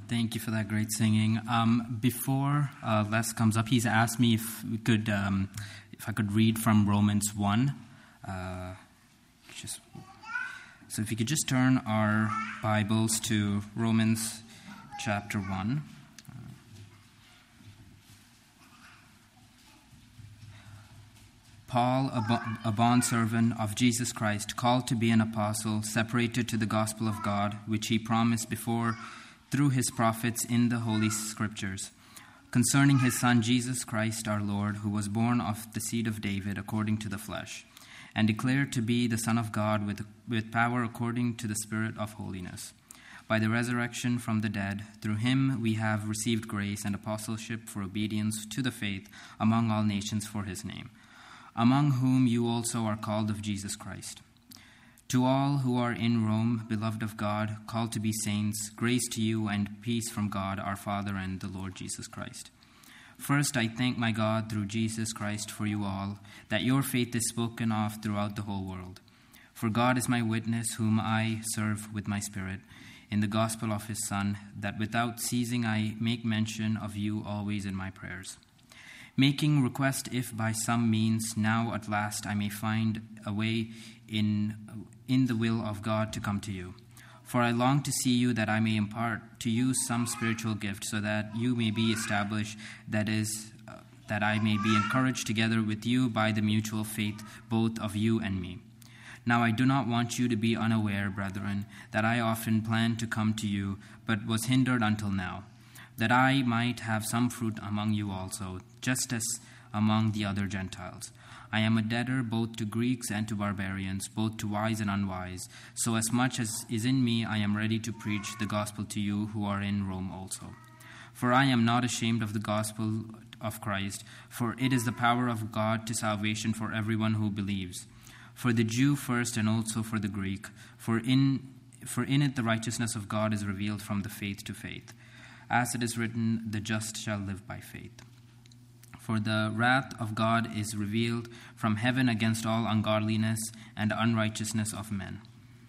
Thank you for that great singing. Before Les comes up, he's asked me if I could read from Romans 1. So if you could just turn our Bibles to Romans chapter 1. Paul, a bondservant of Jesus Christ, called to be an apostle, separated to the gospel of God, which he promised before through his prophets in the Holy Scriptures, concerning his Son Jesus Christ our Lord, who was born of the seed of David according to the flesh, and declared to be the Son of God with power according to the Spirit of holiness. By the resurrection from the dead, through him we have received grace and apostleship for obedience to the faith among all nations for his name, among whom you also are called of Jesus Christ. To all who are in Rome, beloved of God, called to be saints, grace to you and peace from God our Father and the Lord Jesus Christ. First, I thank my God through Jesus Christ for you all, that your faith is spoken of throughout the whole world. For God is my witness, whom I serve with my spirit, in the gospel of his Son, that without ceasing I make mention of you always in my prayers, making request if by some means now at last I may find a way in the will of God to come to you. For I long to see you, that I may impart to you some spiritual gift, so that you may be established, that is, that I may be encouraged together with you by the mutual faith both of you and me. Now I do not want you to be unaware, brethren, that I often planned to come to you, but was hindered until now, that I might have some fruit among you also, just as among the other Gentiles. I am a debtor both to Greeks and to barbarians, both to wise and unwise. So as much as is in me, I am ready to preach the gospel to you who are in Rome also. For I am not ashamed of the gospel of Christ, for it is the power of God to salvation for everyone who believes, for the Jew first and also for the Greek. For in it the righteousness of God is revealed from the faith to faith. As it is written, the just shall live by faith. For the wrath of God is revealed from heaven against all ungodliness and unrighteousness of men,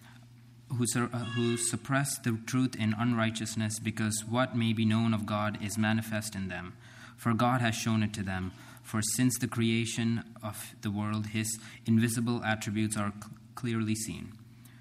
who suppress the truth in unrighteousness, because what may be known of God is manifest in them. For God has shown it to them. For since the creation of the world, his invisible attributes are clearly seen,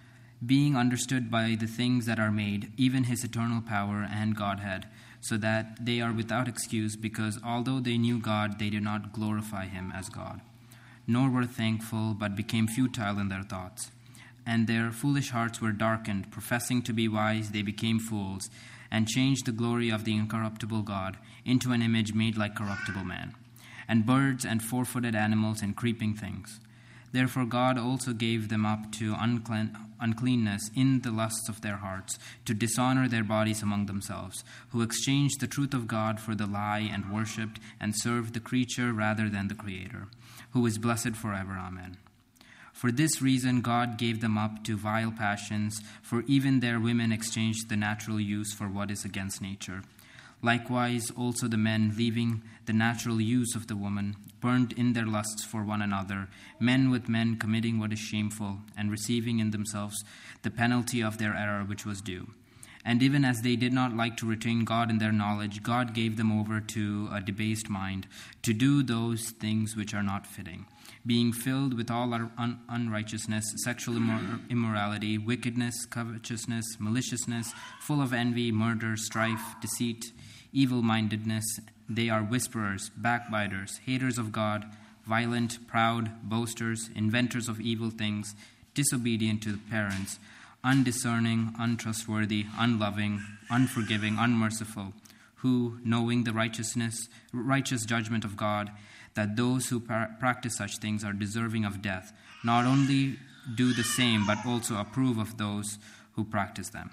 being understood by the things that are made, even his eternal power and Godhead, so that they are without excuse, because although they knew God, they did not glorify him as God, nor were thankful, but became futile in their thoughts. And their foolish hearts were darkened. Professing to be wise, they became fools, and changed the glory of the incorruptible God into an image made like corruptible man, and birds and four-footed animals and creeping things. Therefore God also gave them up to uncleanness in the lusts of their hearts, to dishonor their bodies among themselves, who exchanged the truth of God for the lie, and worshipped and served the creature rather than the Creator, who is blessed forever. Amen. For this reason God gave them up to vile passions, for even their women exchanged the natural use for what is against nature. Likewise also the men, leaving the natural use of the woman, burned in their lusts for one another, men with men committing what is shameful, and receiving in themselves the penalty of their error which was due. And even as they did not like to retain God in their knowledge, God gave them over to a debased mind, to do those things which are not fitting, being filled with all unrighteousness, sexual immorality, wickedness, covetousness, maliciousness, full of envy, murder, strife, deceit, evil-mindedness. They are whisperers, backbiters, haters of God, violent, proud, boasters, inventors of evil things, disobedient to the parents, undiscerning, untrustworthy, unloving, unforgiving, unmerciful, who, knowing the righteous judgment of God, that those who practice such things are deserving of death, not only do the same, but also approve of those who practice them.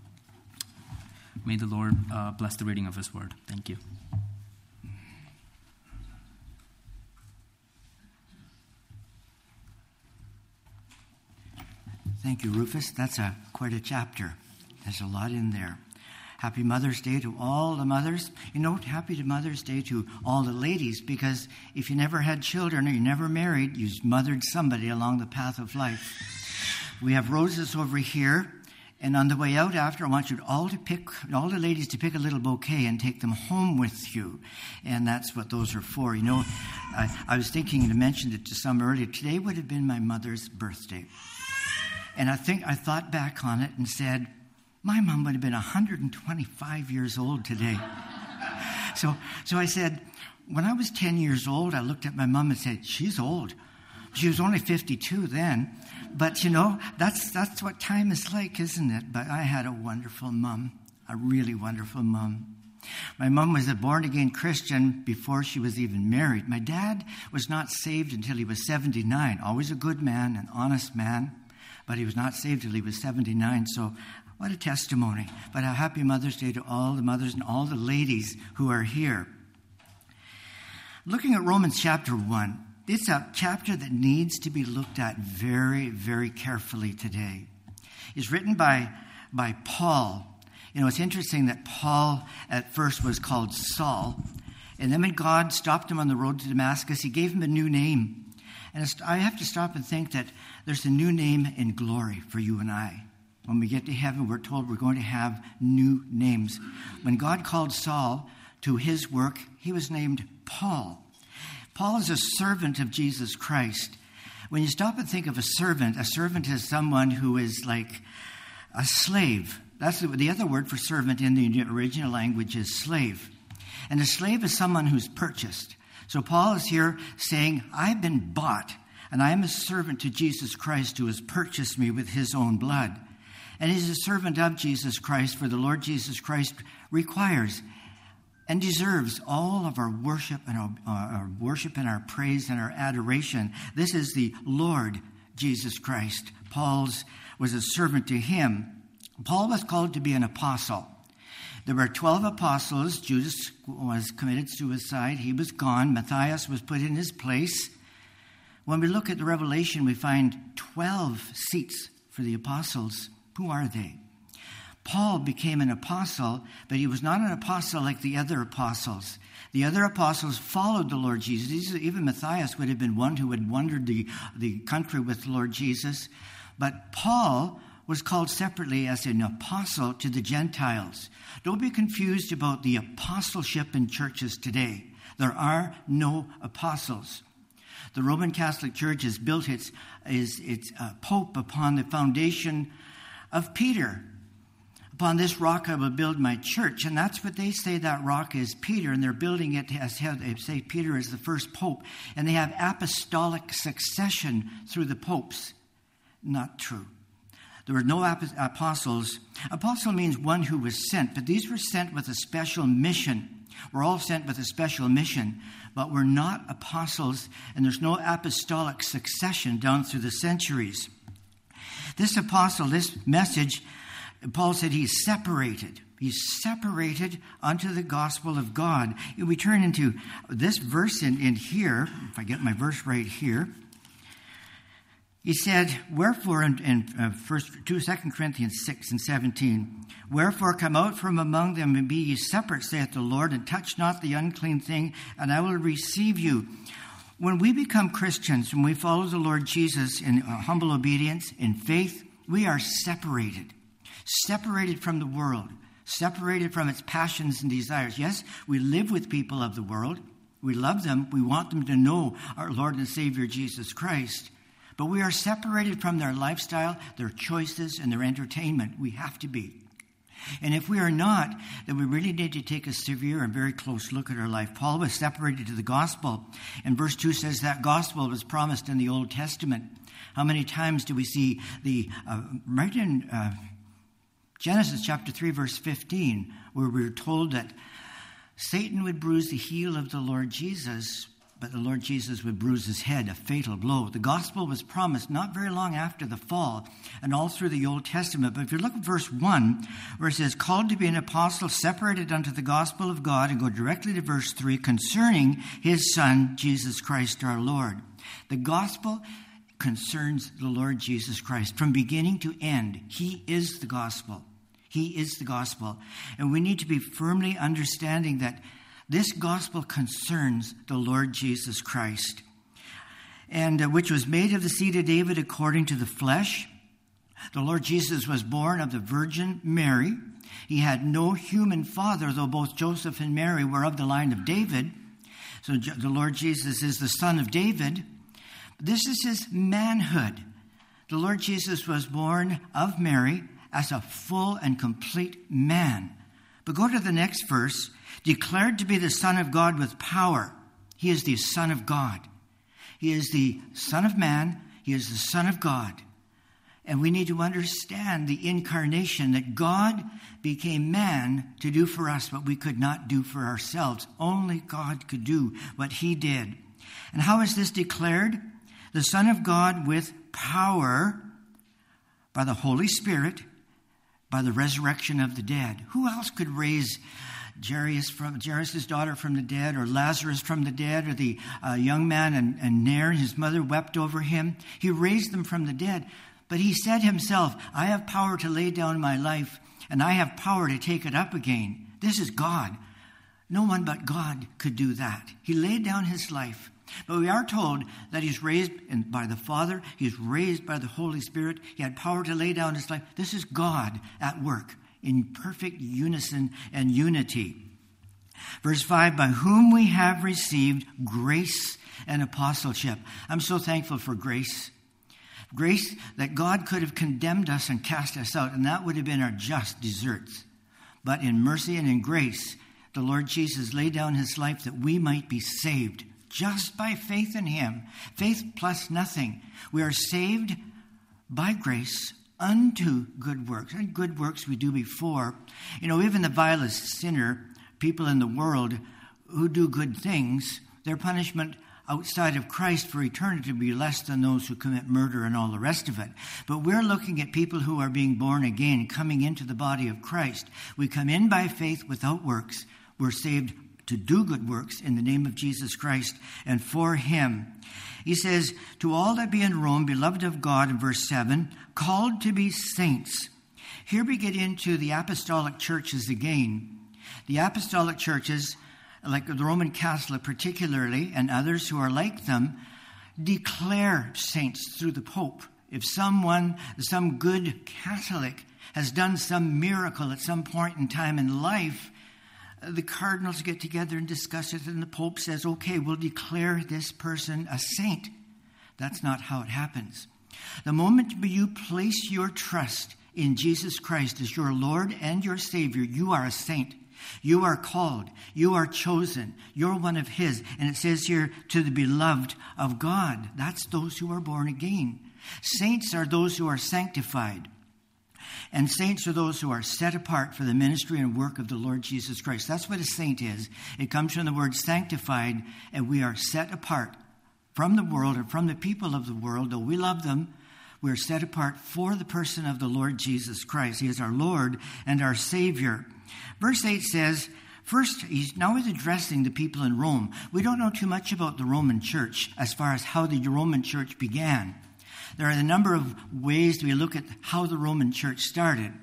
May the Lord bless the reading of his word. Thank you. Thank you, Rufus. That's quite a chapter. There's a lot in there. Happy Mother's Day to all the mothers. You know, happy Mother's Day to all the ladies, because if you never had children or you never married, you mothered somebody along the path of life. We have roses over here, And on the way out after, I want you all the ladies to pick a little bouquet and take them home with you. And that's what those are for. You know, I was thinking, and I mentioned it to some earlier, today would have been my mother's birthday. And I thought back on it and said, my mom would have been 125 years old today. So I said, when I was 10 years old, I looked at my mom and said, she's old. She was only 52 then. But, you know, that's what time is like, isn't it? But I had a wonderful mom, a really wonderful mom. My mom was a born-again Christian before she was even married. My dad was not saved until he was 79. Always a good man, an honest man. But he was not saved until he was 79. So what a testimony. But a happy Mother's Day to all the mothers and all the ladies who are here. Looking at Romans chapter 1. It's a chapter that needs to be looked at very, very carefully today. It's written by Paul. You know, it's interesting that Paul at first was called Saul. And then when God stopped him on the road to Damascus, he gave him a new name. And I have to stop and think that there's a new name in glory for you and I. When we get to heaven, we're told we're going to have new names. When God called Saul to his work, he was named Paul. Paul is a servant of Jesus Christ. When you stop and think of a servant is someone who is like a slave. That's the other word for servant in the original language is slave. And a slave is someone who's purchased. So Paul is here saying, I've been bought, and I am a servant to Jesus Christ who has purchased me with his own blood. And he's a servant of Jesus Christ, for the Lord Jesus Christ requires and deserves all of our worship and our praise and our adoration. This is the Lord Jesus Christ. Paul was a servant to him. Paul was called to be an apostle. There were 12 apostles. Judas was committed suicide. He was gone. Matthias was put in his place. When we look at the Revelation, we find 12 seats for the apostles. Who are they? Paul became an apostle, but he was not an apostle like the other apostles. The other apostles followed the Lord Jesus. Even Matthias would have been one who had wandered the country with the Lord Jesus. But Paul was called separately as an apostle to the Gentiles. Don't be confused about the apostleship in churches today. There are no apostles. The Roman Catholic Church has built its Pope upon the foundation of Peter. Upon this rock I will build my church. And that's what they say that rock is, Peter. And they're building it as they say Peter is the first pope. And they have apostolic succession through the popes. Not true. There were no apostles. Apostle means one who was sent. But these were sent with a special mission. We're all sent with a special mission. But we're not apostles. And there's no apostolic succession down through the centuries. This apostle, this message, Paul said he's separated. He's separated unto the gospel of God. We turn into this verse in here, if I get my verse right here. He said, wherefore, in 2 Corinthians 6 and 17, wherefore come out from among them and be ye separate, saith the Lord, and touch not the unclean thing, and I will receive you. When we become Christians, when we follow the Lord Jesus in humble obedience, in faith, we are separated. Separated from the world, separated from its passions and desires. Yes, we live with people of the world. We love them. We want them to know our Lord and Savior Jesus Christ. But we are separated from their lifestyle, their choices, and their entertainment. We have to be. And if we are not, then we really need to take a severe and very close look at our life. Paul was separated to the gospel. And verse 2 says that gospel was promised in the Old Testament. How many times do we see right in Genesis chapter 3, verse 15, where we're told that Satan would bruise the heel of the Lord Jesus, but the Lord Jesus would bruise his head, a fatal blow. The gospel was promised not very long after the fall and all through the Old Testament. But if you look at verse 1, where it says, called to be an apostle, separated unto the gospel of God, and go directly to verse 3, concerning his Son, Jesus Christ our Lord. The gospel concerns the Lord Jesus Christ. From beginning to end, he is the gospel. He is the gospel. And we need to be firmly understanding that this gospel concerns the Lord Jesus Christ. And which was made of the seed of David according to the flesh, The Lord Jesus was born of the Virgin Mary. He had no human father, though both Joseph and Mary were of the line of David. So the Lord Jesus is the son of David. This is his manhood. The Lord Jesus was born of Mary as a full and complete man. But go to the next verse. Declared to be the Son of God with power. He is the Son of God. He is the Son of Man. He is the Son of God. And we need to understand the incarnation, that God became man to do for us what we could not do for ourselves. Only God could do what he did. And how is this declared? The Son of God with power by the Holy Spirit, by the resurrection of the dead. Who else could raise Jairus' daughter from the dead, or Lazarus from the dead, or the young man and Nair, his mother wept over him? He raised them from the dead. But he said himself, I have power to lay down my life, and I have power to take it up again. This is God. No one but God could do that. He laid down his life. But we are told that he's raised by the Father. He's raised by the Holy Spirit. He had power to lay down his life. This is God at work in perfect unison and unity. Verse 5, by whom we have received grace and apostleship. I'm so thankful for grace. Grace that God could have condemned us and cast us out, and that would have been our just deserts. But in mercy and in grace, the Lord Jesus laid down his life that we might be saved just by faith in him. Faith plus nothing. We are saved by grace unto good works. And good works we do before. Even the vilest sinner, people in the world who do good things, their punishment outside of Christ for eternity will be less than those who commit murder and all the rest of it. But we're looking at people who are being born again, coming into the body of Christ. We come in by faith without works. We're saved to do good works in the name of Jesus Christ and for him. He says, to all that be in Rome, beloved of God, in verse 7, called to be saints. Here we get into the apostolic churches again. The apostolic churches, like the Roman Catholic particularly, and others who are like them, declare saints through the Pope. If some good Catholic has done some miracle at some point in time in life, the cardinals get together and discuss it, and the Pope says, okay, we'll declare this person a saint. That's not how it happens. The moment you place your trust in Jesus Christ as your Lord and your Savior, you are a saint. You are called. You are chosen. You're one of his. And it says here, to the beloved of God. That's those who are born again. Saints are those who are sanctified. And saints are those who are set apart for the ministry and work of the Lord Jesus Christ. That's what a saint is. It comes from the word sanctified, and we are set apart from the world or from the people of the world. Though we love them, we're set apart for the person of the Lord Jesus Christ. He is our Lord and our Savior. Verse 8 says, first, he's addressing the people in Rome. We don't know too much about the Roman church as far as how the Roman church began. There are a number of ways we look at how the Roman church started.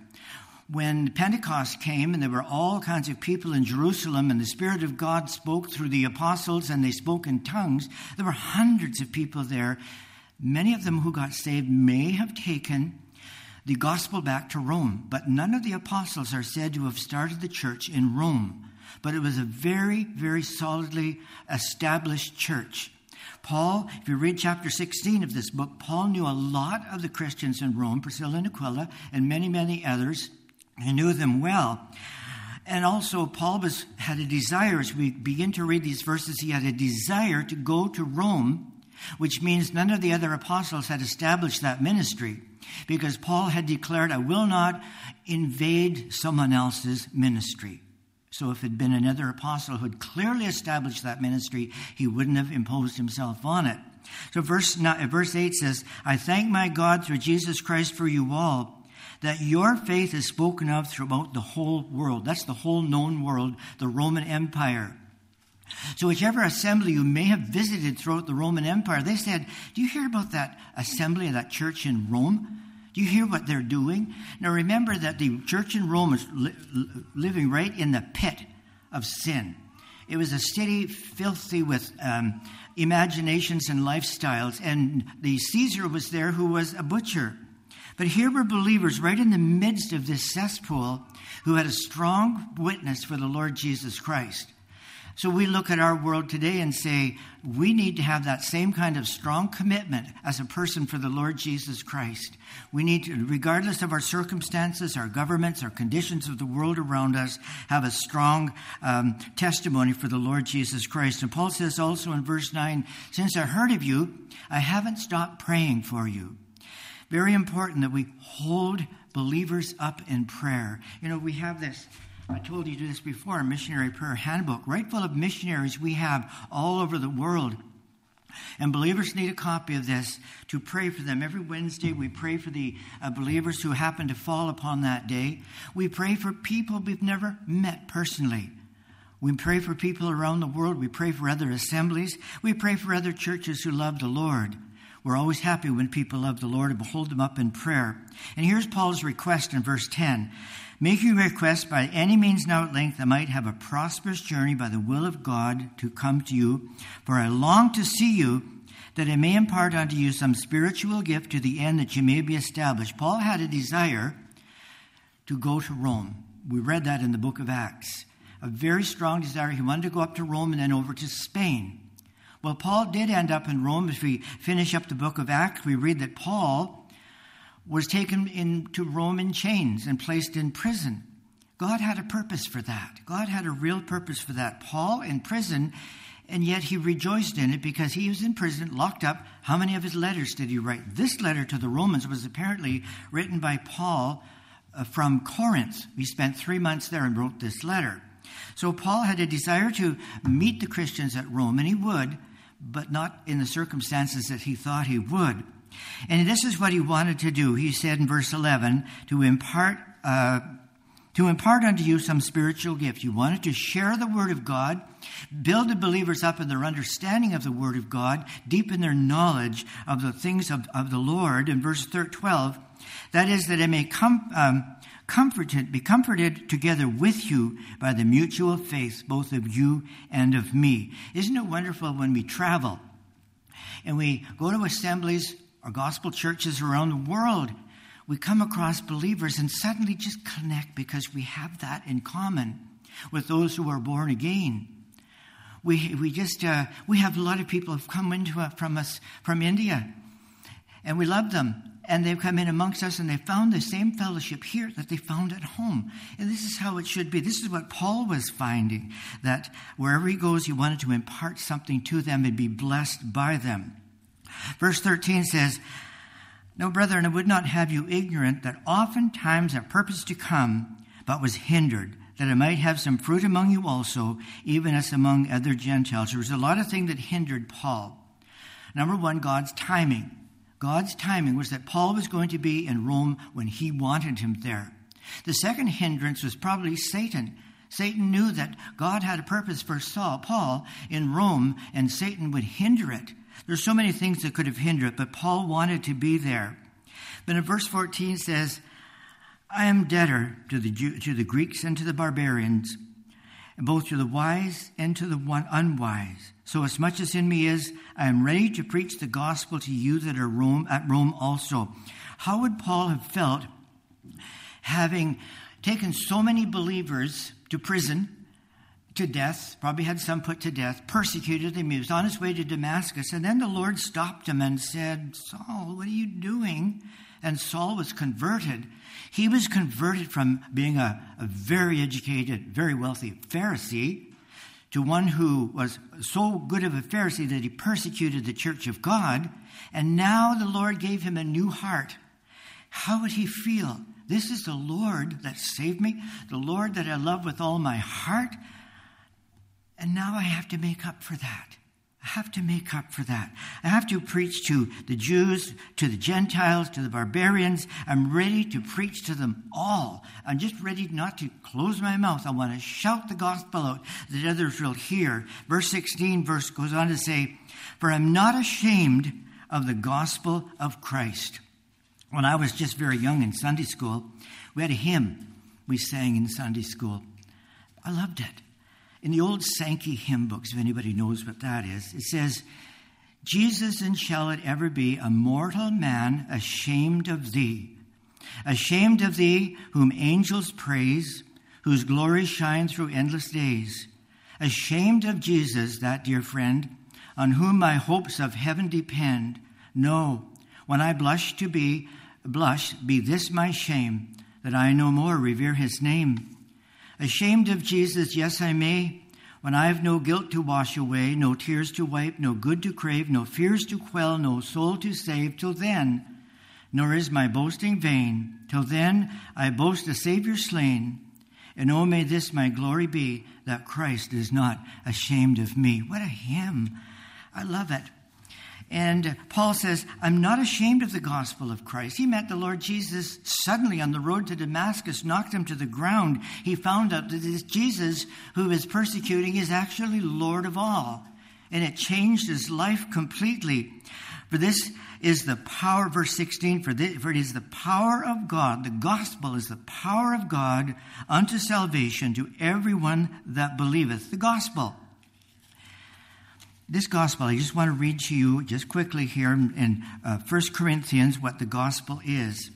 When Pentecost came and there were all kinds of people in Jerusalem and the Spirit of God spoke through the apostles and they spoke in tongues, there were hundreds of people there. Many of them who got saved may have taken the gospel back to Rome, but none of the apostles are said to have started the church in Rome. But it was a very, very solidly established church. Paul, if you read chapter 16 of this book, Paul knew a lot of the Christians in Rome, Priscilla and Aquila, and many, many others. He knew them well. And also, Paul had a desire, as we begin to read these verses, he had a desire to go to Rome, which means none of the other apostles had established that ministry, because Paul had declared, I will not invade someone else's ministry. So if it had been another apostle who had clearly established that ministry, he wouldn't have imposed himself on it. So verse 8 says, I thank my God through Jesus Christ for you all, that your faith is spoken of throughout the whole world. That's the whole known world, the Roman Empire. So whichever assembly you may have visited throughout the Roman Empire, they said, do you hear about that assembly, that church in Rome? Do you hear what they're doing? Now remember that the church in Rome was living right in the pit of sin. It was a city filthy with imaginations and lifestyles, and the Caesar was there who was a butcher. But here were believers right in the midst of this cesspool who had a strong witness for the Lord Jesus Christ. So we look at our world today and say, we need to have that same kind of strong commitment as a person for the Lord Jesus Christ. We need to, regardless of our circumstances, our governments, our conditions of the world around us, have a strong testimony for the Lord Jesus Christ. And Paul says also in verse 9, since I heard of you, I haven't stopped praying for you. Very important that we hold believers up in prayer. You know, we have this, I told you this before, a missionary prayer handbook, right full of missionaries we have all over the world. And believers need a copy of this to pray for them. Every Wednesday we pray for the believers who happen to fall upon that day. We pray for people we've never met personally. We pray for people around the world. We pray for other assemblies. We pray for other churches who love the Lord. We're always happy when people love the Lord and hold them up in prayer. And here's Paul's request in verse 10. Make your request by any means now at length I might have a prosperous journey by the will of God to come to you. For I long to see you, that I may impart unto you some spiritual gift to the end that you may be established. Paul had a desire to go to Rome. We read that in the book of Acts. A very strong desire. He wanted to go up to Rome and then over to Spain. Well, Paul did end up in Rome. If we finish up the book of Acts, we read that Paul was taken into Rome in chains and placed in prison. God had a purpose for that. God had a real purpose for that. Paul in prison, and yet he rejoiced in it because he was in prison, locked up. How many of his letters did he write? This letter to the Romans was apparently written by Paul from Corinth. He spent 3 months there and wrote this letter. So Paul had a desire to meet the Christians at Rome, and he would, but not in the circumstances that he thought he would. And this is what he wanted to do. He said in verse 11, to impart unto you some spiritual gift. You wanted to share the word of God, build the believers up in their understanding of the word of God, deepen their knowledge of the things of the Lord. In verse 12, that is, that I may be comforted together with you by the mutual faith, both of you and of me. Isn't it wonderful when we travel and we go to assemblies or gospel churches around the world, we come across believers and suddenly just connect because we have that in common with those who are born again. We have a lot of people who've come from India, and we love them. And they've come in amongst us and they found the same fellowship here that they found at home. And this is how it should be. This is what Paul was finding, that wherever he goes, he wanted to impart something to them and be blessed by them. Verse 13 says, no, brethren, I would not have you ignorant that oftentimes I purposed to come, but was hindered, that I might have some fruit among you also, even as among other Gentiles. There was a lot of things that hindered Paul. Number one, God's timing. God's timing was that Paul was going to be in Rome when he wanted him there. The second hindrance was probably Satan. Satan knew that God had a purpose for Paul in Rome, and Satan would hinder it. There's so many things that could have hindered it, but Paul wanted to be there. But in verse 14 says, I am debtor to the Greeks and to the barbarians, both to the wise and to the unwise. So as much as in me is, I am ready to preach the gospel to you that are at Rome also. How would Paul have felt having taken so many believers to prison, to death, probably had some put to death, persecuted him. He was on his way to Damascus, and then the Lord stopped him and said, Saul, what are you doing? And Saul was converted. He was converted from being a very educated, very wealthy Pharisee to one who was so good of a Pharisee that he persecuted the church of God, and now the Lord gave him a new heart. How would he feel? This is the Lord that saved me, the Lord that I love with all my heart. And now I have to make up for that. I have to make up for that. I have to preach to the Jews, to the Gentiles, to the barbarians. I'm ready to preach to them all. I'm just ready not to close my mouth. I want to shout the gospel out that others will hear. Verse 16 goes on to say, for I'm not ashamed of the gospel of Christ. When I was just very young in Sunday school, we had a hymn we sang in Sunday school. I loved it. In the old Sankey hymn books, if anybody knows what that is, it says, Jesus, and shall it ever be, a mortal man ashamed of thee, Ashamed of thee, whom angels praise, whose glory shines through endless days. Ashamed of Jesus, that dear friend, on whom my hopes of heaven depend. No, when I blush, be this my shame, that I no more revere his name. Ashamed of Jesus, yes, I may, when I've no guilt to wash away, no tears to wipe, no good to crave, no fears to quell, no soul to save, till then, nor is my boasting vain. Till then, I boast a Savior slain. And oh, may this my glory be, that Christ is not ashamed of me. What a hymn. I love it. And Paul says, I'm not ashamed of the gospel of Christ. He met the Lord Jesus suddenly on the road to Damascus, knocked him to the ground. He found out that this Jesus who is persecuting is actually Lord of all. And it changed his life completely. For this is the power, verse 16, for it is the power of God. The gospel is the power of God unto salvation to everyone that believeth. The gospel. This gospel, I just want to read to you just quickly here in 1 Corinthians what the gospel is.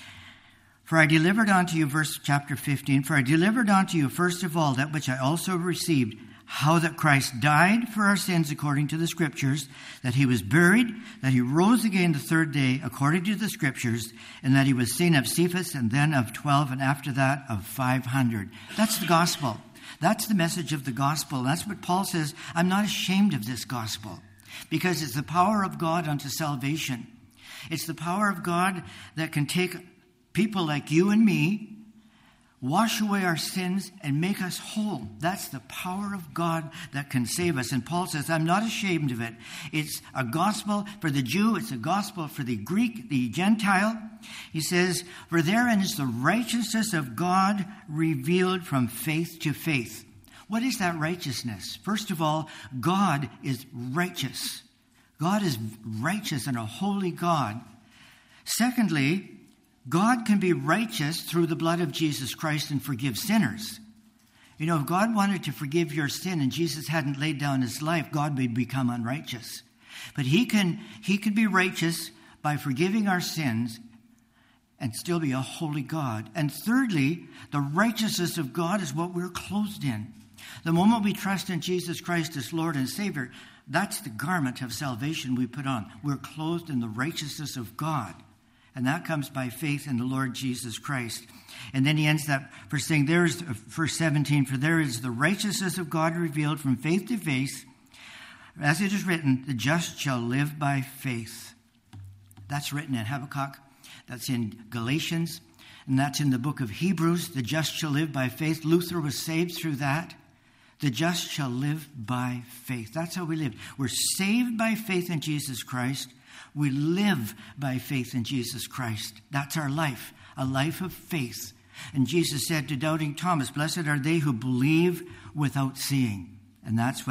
For I delivered unto you, chapter 15, for I delivered unto you first of all that which I also received, how that Christ died for our sins according to the Scriptures, that he was buried, that he rose again the third day according to the Scriptures, and that he was seen of Cephas, and then of 12, and after that of 500. That's the gospel. That's the message of the gospel. That's what Paul says. I'm not ashamed of this gospel because it's the power of God unto salvation. It's the power of God that can take people like you and me, wash away our sins, and make us whole. That's the power of God that can save us. And Paul says, I'm not ashamed of it. It's a gospel for the Jew. It's a gospel for the Greek, the Gentile. He says, for therein is the righteousness of God revealed from faith to faith. What is that righteousness? First of all, God is righteous. God is righteous and a holy God. Secondly, God can be righteous through the blood of Jesus Christ and forgive sinners. You know, if God wanted to forgive your sin and Jesus hadn't laid down his life, God would become unrighteous. But he can be righteous by forgiving our sins and still be a holy God. And thirdly, the righteousness of God is what we're clothed in. The moment we trust in Jesus Christ as Lord and Savior, that's the garment of salvation we put on. We're clothed in the righteousness of God. And that comes by faith in the Lord Jesus Christ. And then he ends that for saying, verse 17, for there is the righteousness of God revealed from faith to faith. As it is written, the just shall live by faith. That's written in Habakkuk. That's in Galatians. And that's in the book of Hebrews. The just shall live by faith. Luther was saved through that. The just shall live by faith. That's how we live. We're saved by faith in Jesus Christ. We live by faith in Jesus Christ. That's our life, a life of faith. And Jesus said to doubting Thomas, blessed are they who believe without seeing. And that's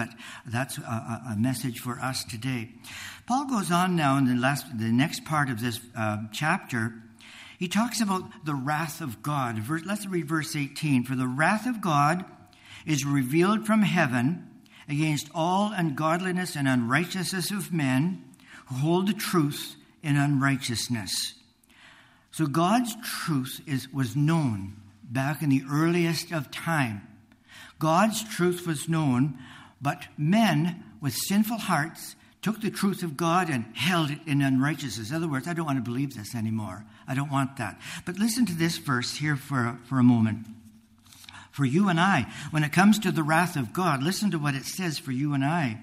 a message for us today. Paul goes on now in the next part of this chapter. He talks about the wrath of God. Let's read verse 18. For the wrath of God is revealed from heaven against all ungodliness and unrighteousness of men who hold the truth in unrighteousness. So God's truth was known back in the earliest of time. God's truth was known, but men with sinful hearts took the truth of God and held it in unrighteousness. In other words, I don't want to believe this anymore. I don't want that. But listen to this verse here for a moment. For you and I, when it comes to the wrath of God, listen to what it says for you and I.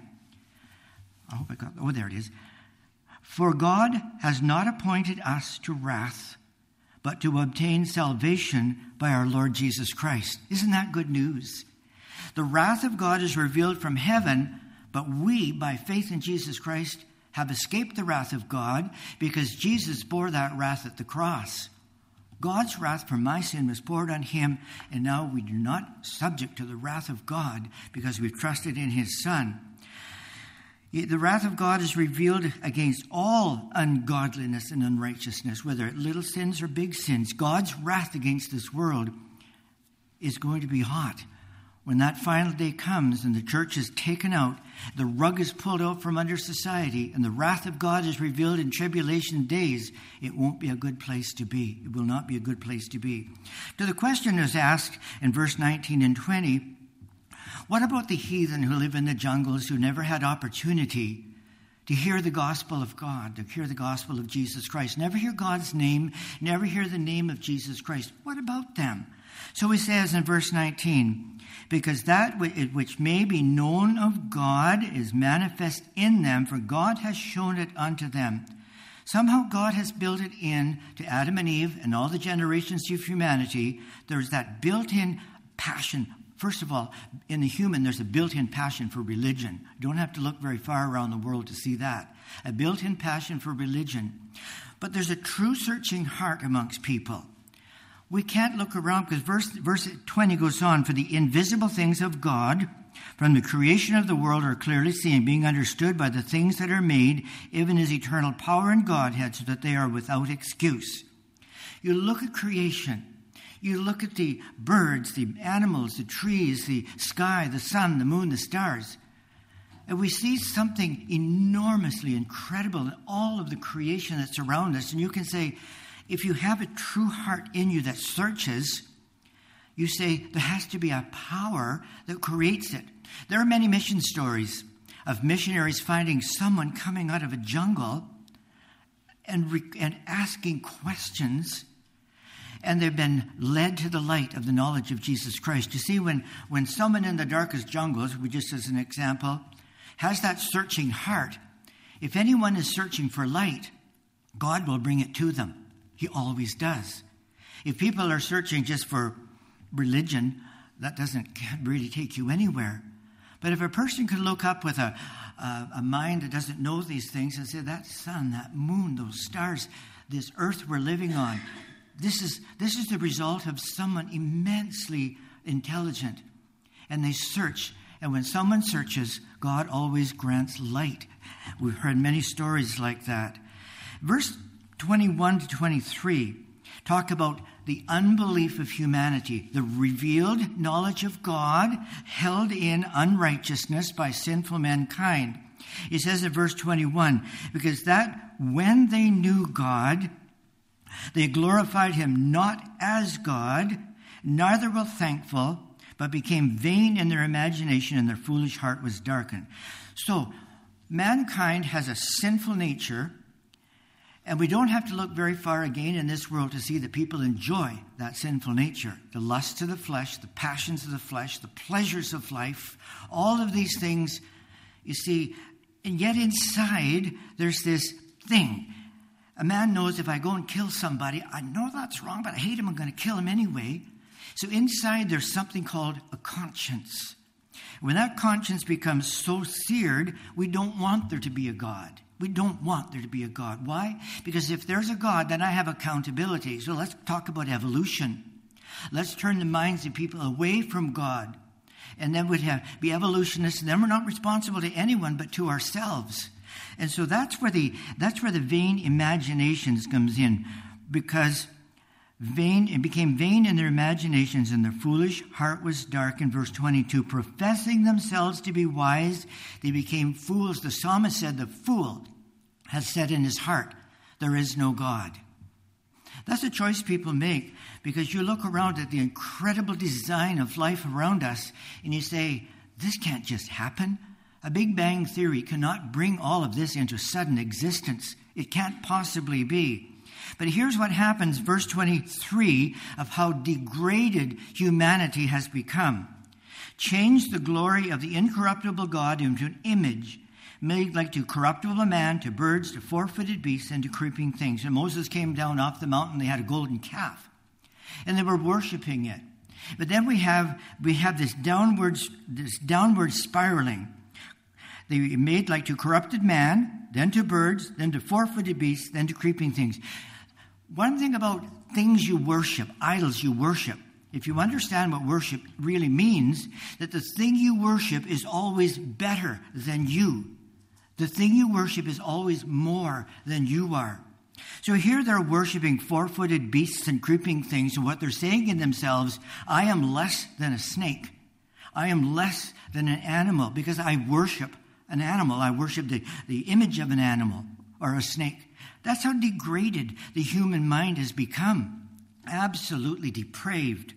I hope there it is. For God has not appointed us to wrath, but to obtain salvation by our Lord Jesus Christ. Isn't that good news? The wrath of God is revealed from heaven, but we, by faith in Jesus Christ, have escaped the wrath of God because Jesus bore that wrath at the cross. God's wrath for my sin was poured on him, and now we are not subject to the wrath of God because we've trusted in his Son. The wrath of God is revealed against all ungodliness and unrighteousness, whether little sins or big sins. God's wrath against this world is going to be hot. when that final day comes and the church is taken out, the rug is pulled out from under society, and the wrath of God is revealed in tribulation days, it won't be a good place to be. It will not be a good place to be. So the question is asked in verse 19 and 20, what about the heathen who live in the jungles, who never had opportunity to hear the gospel of God, to hear the gospel of Jesus Christ? Never hear God's name, never hear the name of Jesus Christ. What about them? So he says in verse 19, because that which may be known of God is manifest in them, for God has shown it unto them. Somehow God has built it in to Adam and Eve and all the generations of humanity. There's that built-in passion. First of all, in the human, there's a built-in passion for religion. You don't have to look very far around the world to see that. A built-in passion for religion. But there's a true searching heart amongst people. We can't look around, because verse 20 goes on, for the invisible things of God from the creation of the world are clearly seen, being understood by the things that are made, even his eternal power and Godhead, so that they are without excuse. You look at creation. You look at the birds, the animals, the trees, the sky, the sun, the moon, the stars. And we see something enormously incredible in all of the creation that's around us. And you can say, if you have a true heart in you that searches, you say there has to be a power that creates it. There are many mission stories of missionaries finding someone coming out of a jungle and asking questions, and they've been led to the light of the knowledge of Jesus Christ. You see, when someone in the darkest jungles, just as an example, has that searching heart, if anyone is searching for light, God will bring it to them. He always does. If people are searching just for religion, that can't really take you anywhere. But if a person can look up with a mind that doesn't know these things and say, that sun, that moon, those stars, this earth we're living on, this is the result of someone immensely intelligent. And they search. And when someone searches, God always grants light. We've heard many stories like that. Verse 21 to 23 talk about the unbelief of humanity, the revealed knowledge of God held in unrighteousness by sinful mankind. He says in verse 21, because that when they knew God, they glorified him not as God, neither were thankful, but became vain in their imagination, and their foolish heart was darkened. So, mankind has a sinful nature, and we don't have to look very far again in this world to see that people enjoy that sinful nature. The lusts of the flesh, the passions of the flesh, the pleasures of life, all of these things, you see, and yet inside there's this thing. A man knows, if I go and kill somebody, I know that's wrong, but I hate him, I'm going to kill him anyway. So inside there's something called a conscience. When that conscience becomes so seared, we don't want there to be a God. We don't want there to be a God. Why? Because if there's a God, then I have accountability. So let's talk about evolution. Let's turn the minds of people away from God. And then we'd be evolutionists, and then we're not responsible to anyone but to ourselves. And so that's where the vain imaginations comes in, because it became vain in their imaginations, and their foolish heart was dark. In verse 22, professing themselves to be wise, they became fools. The psalmist said, the fool has said in his heart, there is no God. That's a choice people make, because you look around at the incredible design of life around us, and you say, this can't just happen. A Big Bang theory cannot bring all of this into sudden existence. It can't possibly be. But here's what happens, verse 23, of how degraded humanity has become. Change the glory of the incorruptible God into an image made like to corruptible man, to birds, to four-footed beasts, and to creeping things. When Moses came down off the mountain, they had a golden calf, and they were worshiping it. But then we have this downward spiraling. They made like to corrupted man, then to birds, then to four-footed beasts, then to creeping things. One thing about things you worship, idols you worship, if you understand what worship really means, that the thing you worship is always better than you. The thing you worship is always more than you are. So here they're worshiping four-footed beasts and creeping things, and what they're saying in themselves, I am less than a snake. I am less than an animal because I worship an animal. I worship the image of an animal or a snake. That's how degraded the human mind has become. Absolutely depraved.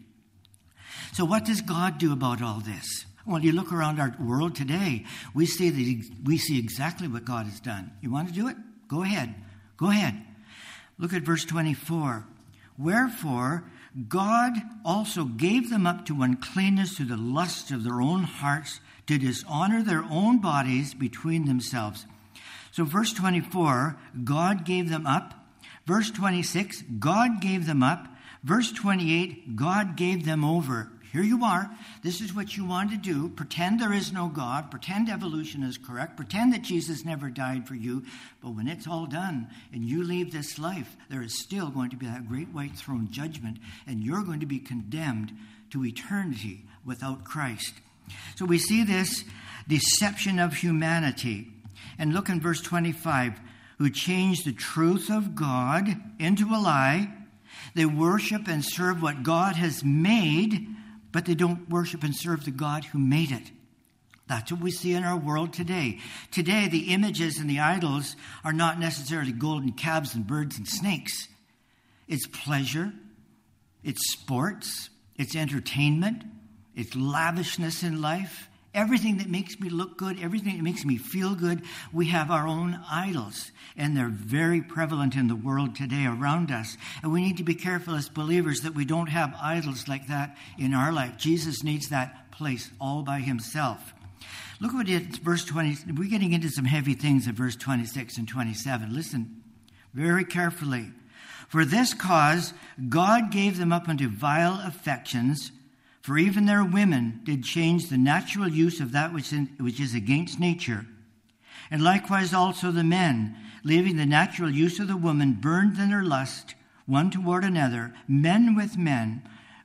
So what does God do about all this? Well, you look around our world today, we see exactly what God has done. You want to do it? Go ahead. Go ahead. Look at verse 24. Wherefore, God also gave them up to uncleanness through the lust of their own hearts, to dishonor their own bodies between themselves. So verse 24, God gave them up. Verse 26, God gave them up. Verse 28, God gave them over. Here you are. This is what you want to do. Pretend there is no God. Pretend evolution is correct. Pretend that Jesus never died for you. But when it's all done and you leave this life, there is still going to be that great white throne judgment, and you're going to be condemned to eternity without Christ. So we see this deception of humanity. And look in verse 25. Who changed the truth of God into a lie. They worship and serve what God has made, but they don't worship and serve the God who made it. That's what we see in our world today. Today, the images and the idols are not necessarily golden calves and birds and snakes. It's pleasure, it's sports, it's entertainment, it's lavishness in life. Everything that makes me look good, everything that makes me feel good, we have our own idols. And they're very prevalent in the world today around us. And we need to be careful as believers that we don't have idols like that in our life. Jesus needs that place all by himself. Look what it is, verse 20. We're getting into some heavy things in verse 26 and 27. Listen very carefully. For this cause God gave them up unto vile affections, for even their women did change the natural use of that which is against nature. And likewise also the men, leaving the natural use of the woman, burned in their lust one toward another, men with men,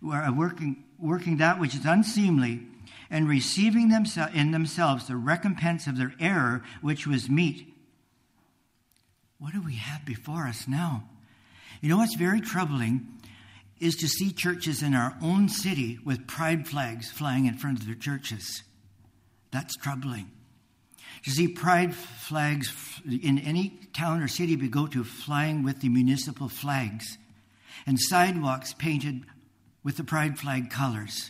working that which is unseemly, and receiving in themselves the recompense of their error, which was meet. What do we have before us now? You know what's very troubling is to see churches in our own city with pride flags flying in front of their churches. That's troubling. To see pride flags in any town or city we go to flying with the municipal flags, and sidewalks painted with the pride flag colors.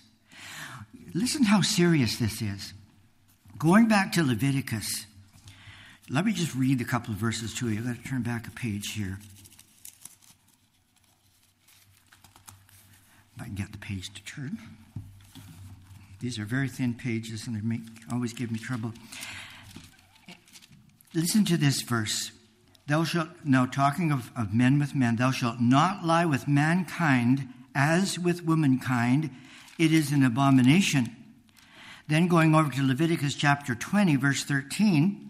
Listen how serious this is. Going back to Leviticus, let me just read a couple of verses to you. I've got to turn back a page here. If I can get the page to turn. These are very thin pages, and they always give me trouble. Listen to this verse. Thou shalt, now talking of men with men, thou shalt not lie with mankind as with womankind. It is an abomination. Then going over to Leviticus chapter 20, verse 13.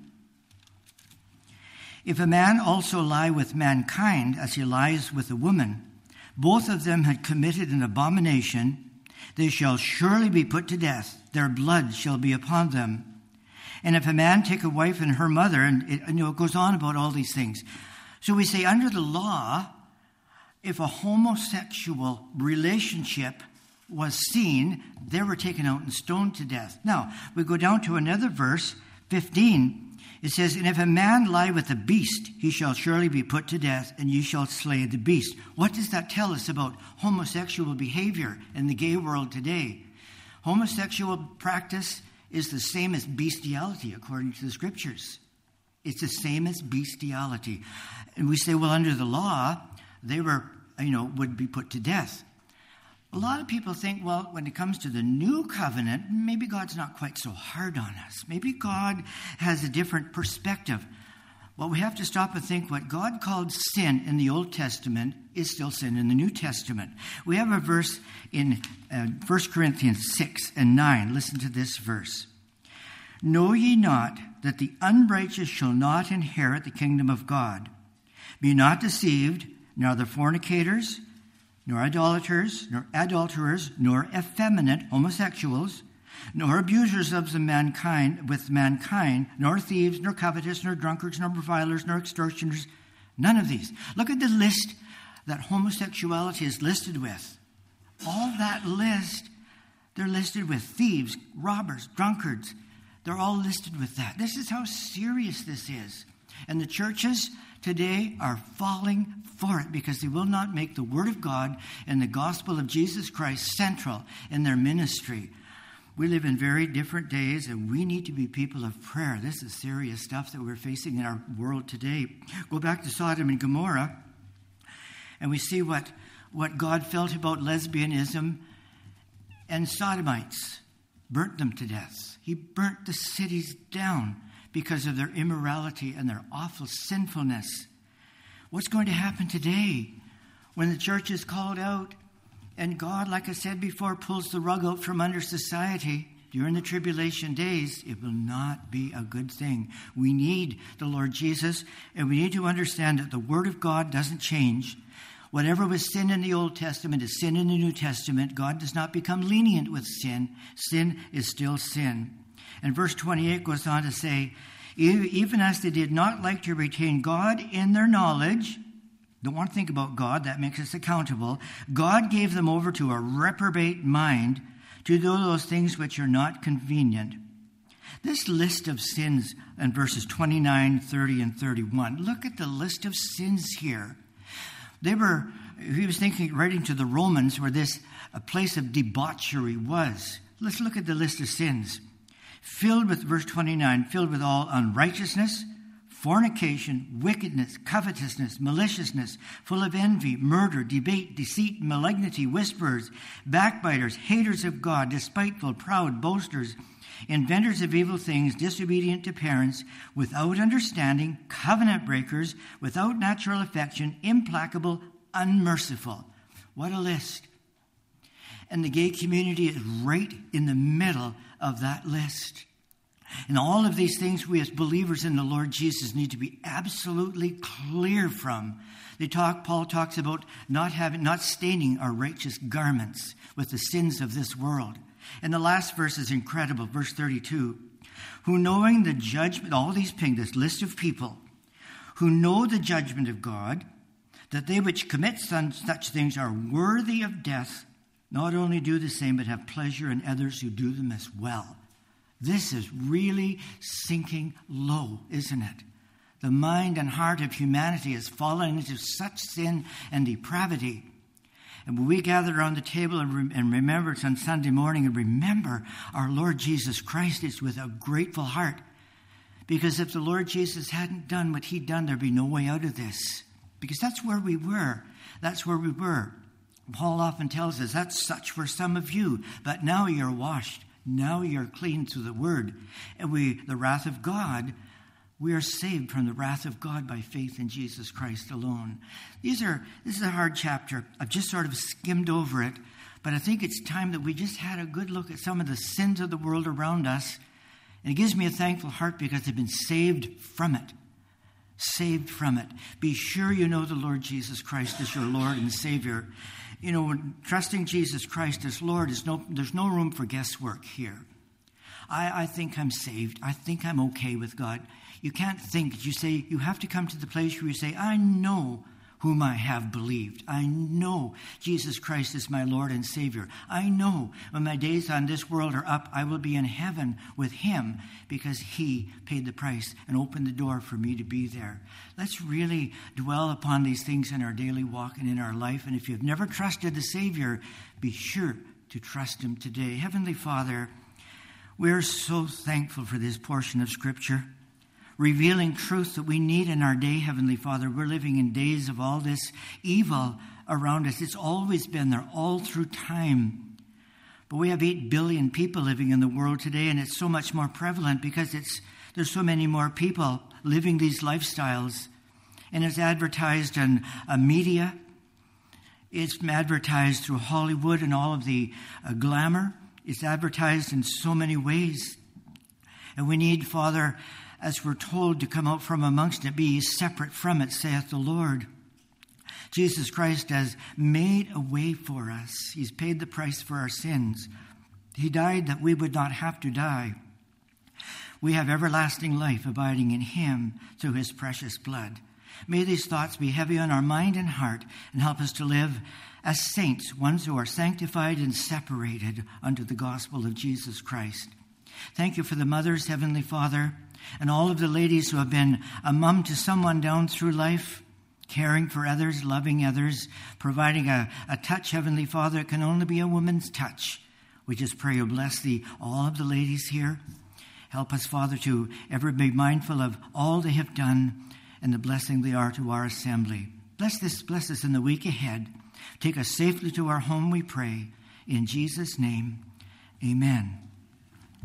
If a man also lie with mankind as he lies with a woman, both of them had committed an abomination, they shall surely be put to death. Their blood shall be upon them. And if a man take a wife and her mother, and it goes on about all these things. So we say under the law, if a homosexual relationship was seen, they were taken out and stoned to death. Now, we go down to another verse, 15. It says, and if a man lie with a beast, he shall surely be put to death, and ye shall slay the beast. What does that tell us about homosexual behavior in the gay world today? Homosexual practice is the same as bestiality, according to the scriptures. It's the same as bestiality. And we say, well, under the law, they were, would be put to death. A lot of people think, well, when it comes to the new covenant, maybe God's not quite so hard on us. Maybe God has a different perspective. Well, we have to stop and think what God called sin in the Old Testament is still sin in the New Testament. We have a verse in 1 Corinthians 6 and 9. Listen to this verse. Know ye not that the unrighteous shall not inherit the kingdom of God? Be not deceived, neither fornicators, nor idolaters, nor adulterers, nor effeminate homosexuals, nor abusers of mankind, nor thieves, nor covetous, nor drunkards, nor revilers, nor extortioners. None of these. Look at the list that homosexuality is listed with. All that list, They're listed with thieves, robbers, drunkards. They're all listed with that. This is how serious this is. And the churches today are falling for it because they will not make the Word of God and the gospel of Jesus Christ central in their ministry. We live in very different days, and we need to be people of prayer. This is serious stuff that we're facing in our world today. Go back to Sodom and Gomorrah, and we see what God felt about lesbianism, and Sodomites burnt them to death. He burnt the cities down because of their immorality and their awful sinfulness. What's going to happen today when the church is called out and God, like I said before, pulls the rug out from under society during the tribulation days? It will not be a good thing. We need the Lord Jesus, and we need to understand that the Word of God doesn't change. Whatever was sin in the Old Testament is sin in the New Testament. God does not become lenient with sin. Sin is still sin. And verse 28 goes on to say, even as they did not like to retain God in their knowledge, don't want to think about God, that makes us accountable, God gave them over to a reprobate mind to do those things which are not convenient. This list of sins in verses 29, 30, and 31, look at the list of sins here. He was thinking, writing to the Romans, where this a place of debauchery was. Let's look at the list of sins. Filled with, verse 29, filled with all unrighteousness, fornication, wickedness, covetousness, maliciousness, full of envy, murder, debate, deceit, malignity, whisperers, backbiters, haters of God, despiteful, proud, boasters, inventors of evil things, disobedient to parents, without understanding, covenant breakers, without natural affection, implacable, unmerciful. What a list. And the gay community is right in the middle of that list. And all of these things we as believers in the Lord Jesus need to be absolutely clear from. Paul talks about not staining our righteous garments with the sins of this world. And the last verse is incredible, verse 32. Who knowing the judgment, all these things, this list of people, who know the judgment of God, that they which commit such things are worthy of death, not only do the same, but have pleasure in others who do them as well. This is really sinking low, isn't it? The mind and heart of humanity has fallen into such sin and depravity. And when we gather around the table and remember it's on Sunday morning and remember our Lord Jesus Christ, it's with a grateful heart. Because if the Lord Jesus hadn't done what he'd done, there'd be no way out of this. Because that's where we were. That's where we were. Paul often tells us that's such for some of you, but now you're washed. Now you're clean through the word. And the wrath of God, we are saved from the wrath of God by faith in Jesus Christ alone. This is a hard chapter. I've just sort of skimmed over it, but I think it's time that we just had a good look at some of the sins of the world around us. And it gives me a thankful heart because I've been saved from it. Saved from it. Be sure you know the Lord Jesus Christ as your Lord and Savior. You know, trusting Jesus Christ as Lord, there's no room for guesswork here. I think I'm saved. I think I'm okay with God. You can't think. You have to come to the place where you say, I know whom I have believed. I know Jesus Christ is my Lord and Savior. I know when my days on this world are up, I will be in heaven with him because he paid the price and opened the door for me to be there. Let's really dwell upon these things in our daily walk and in our life. And if you've never trusted the Savior, be sure to trust him today. Heavenly Father, we're so thankful for this portion of Scripture, revealing truth that we need in our day, Heavenly Father. We're living in days of all this evil around us. It's always been there all through time. But we have 8 billion people living in the world today, and it's so much more prevalent because there's so many more people living these lifestyles. And it's advertised in media. It's advertised through Hollywood and all of the glamour. It's advertised in so many ways. And we need, Father, as we're told, to come out from amongst it, be separate from it, saith the Lord. Jesus Christ has made a way for us. He's paid the price for our sins. He died that we would not have to die. We have everlasting life abiding in him through his precious blood. May these thoughts be heavy on our mind and heart and help us to live as saints, ones who are sanctified and separated unto the gospel of Jesus Christ. Thank you for the mothers, Heavenly Father, and all of the ladies who have been a mom to someone down through life, caring for others, loving others, providing a touch, Heavenly Father. It can only be a woman's touch. We just pray you bless all of the ladies here. Help us, Father, to ever be mindful of all they have done and the blessing they are to our assembly. Bless us in the week ahead. Take us safely to our home, we pray. In Jesus' name, amen.